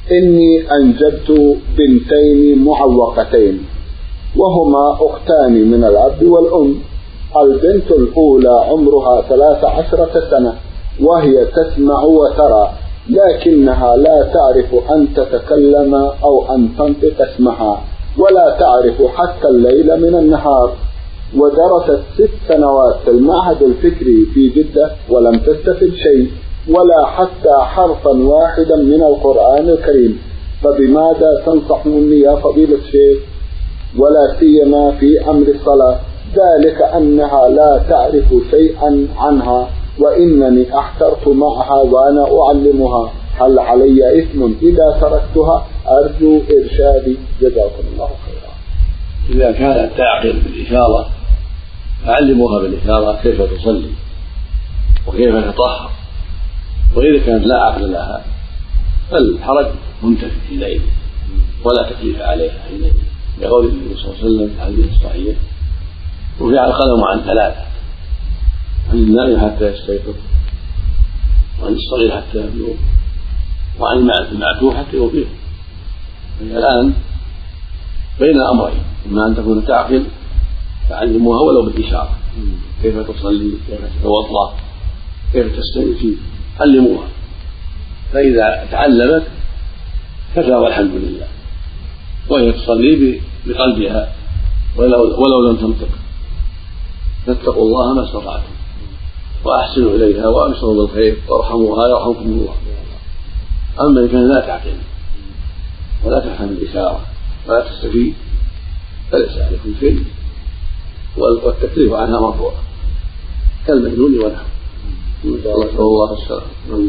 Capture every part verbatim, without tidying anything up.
إني أنجبت بنتين معوقتين وهما أختان من الأب والأم. البنت الأولى عمرها ثلاث عشرة سنة وهي تسمع وترى، لكنها لا تعرف أن تتكلم أو أن تنطق اسمها، ولا تعرف حتى الليل من النهار. ودرست ست سنوات في المعهد الفكري في جدة ولم تستفد شيء ولا حتى حرفا واحدا من القرآن الكريم. فبماذا تنصحني يا فضيلة الشيخ، ولا سيما في أمر الصلاة؟ ذلك أنها لا تعرف شيئا عنها وإنني احترت معها وأنا أعلمها، هل علي إثم إذا تركتها؟ أرجو إرشادي، جزاكم الله خيرا. إذا كانت تعقل بالإشارة فعلموها بالإشارة كيف تصلي وكيف تطهر، وإذا كانت لا عقل لها فالحرج منتفي حينئذ ولا تكليف عليها حينئذ، لقول النبي صلى الله عليه وسلم في الحديث الصحيح: رفع القلم عن ثلاثة، عن النائم حتى يستيقظ، وعن الصغير حتى يبلغ، وعن المعتوه حتى يفيق. الآن بين أمرين: إما أن تكون تعقل فعلموها ولو بالإشارة كيف تصلي، كيف تتوضأ، كيف تستنجي، علموها. فإذا تعلمت كفى والحمد لله، وهي تصلي بقلبها ولو, ولو لم تنطق. فاتقوا الله ما استطعتم وأحسنوا إليها وأبشروا بالخير وارحموها يرحمكم الله. أما إن كان لا تعقل ولا تفهم الإشارة ولا تستفيد فليس عليكم شيء، والتكليف عنها مرفوع كالمجنون ونحو. نسأل الله السلامة.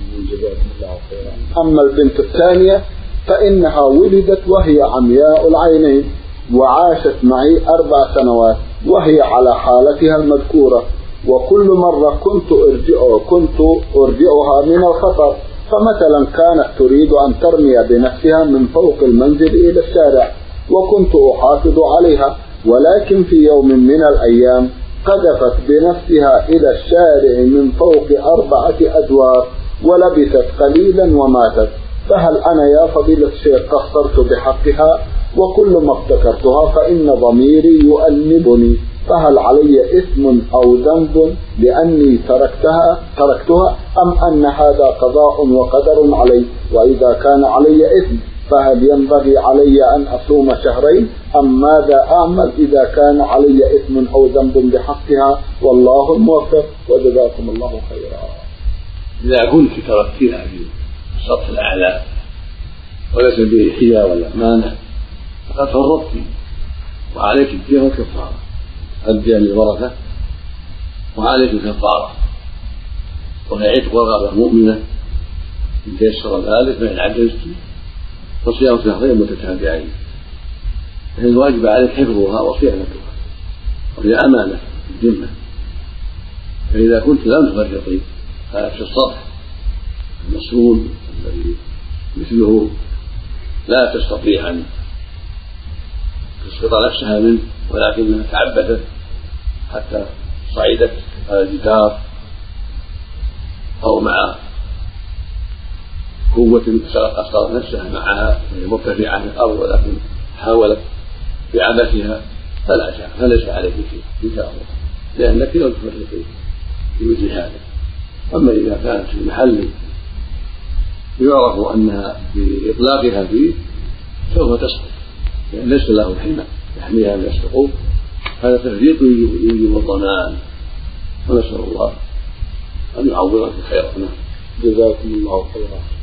أما البنت الثانية فإنها ولدت وهي عمياء العينين وعاشت معي أربع سنوات وهي على حالتها المذكورة، وكل مرة كنت أرجع كنت أرجعها من الخطر. فمثلا كانت تريد أن ترمي بنفسها من فوق المنزل إلى الشارع وكنت أحافظ عليها، ولكن في يوم من الأيام قذفت بنفسها إلى الشارع من فوق أربعة أدوار ولبثت قليلا وماتت. فهل أنا يا فضيلة الشيخ قصرت بحقها؟ وكل ما افتكرتها فإن ضميري يؤنبني، فهل علي إثم أو ذنب لأني تركتها تركتها أم أن هذا قضاء وقدر علي؟ وإذا كان علي إثم فهل ينبغي علي أن أصوم شهرين أم ماذا أعمل إذا كان علي إثم أو ذنب بحقها؟ والله الموفق وجزاكم الله خيرا. إذا كنت تركتها في السطح الأعلى وليس به حياء ولا مانع فقد فرطت، وعليك الدية والكفارة. الدية للورثة وعليك الكفارة، وهي عتق رغبة مؤمنة إن تيسر ذلك فإن عجزت فصيام شهرين متتابعين. الواجب عليك حفظها وصيانتها، وهي أمانة في الذمة. فإذا كنت لم تفرطي في السطح المسؤول الذي مثله لا تستطيع أن تسقط نفسها منه ولكنها تعبدت حتى صعدت على الجدار أو مع قوة أسقطت نفسها معها وهي مرتفعة في الأرض ولكن حاولت بعبثها فلا شيء، فليس عليك شيء إن شاء الله، لأنك لم تفرطي في مثل هذا. أما إذا كانت في محل يعرف أنها بإطلاقها فيه سوف تسقط لأن ليس له الحمى يحميها من السقوط، هذا تفريط يجب الضمان، ونسأل الله أن يعوضك خيرا. جزاكم الله خيرا.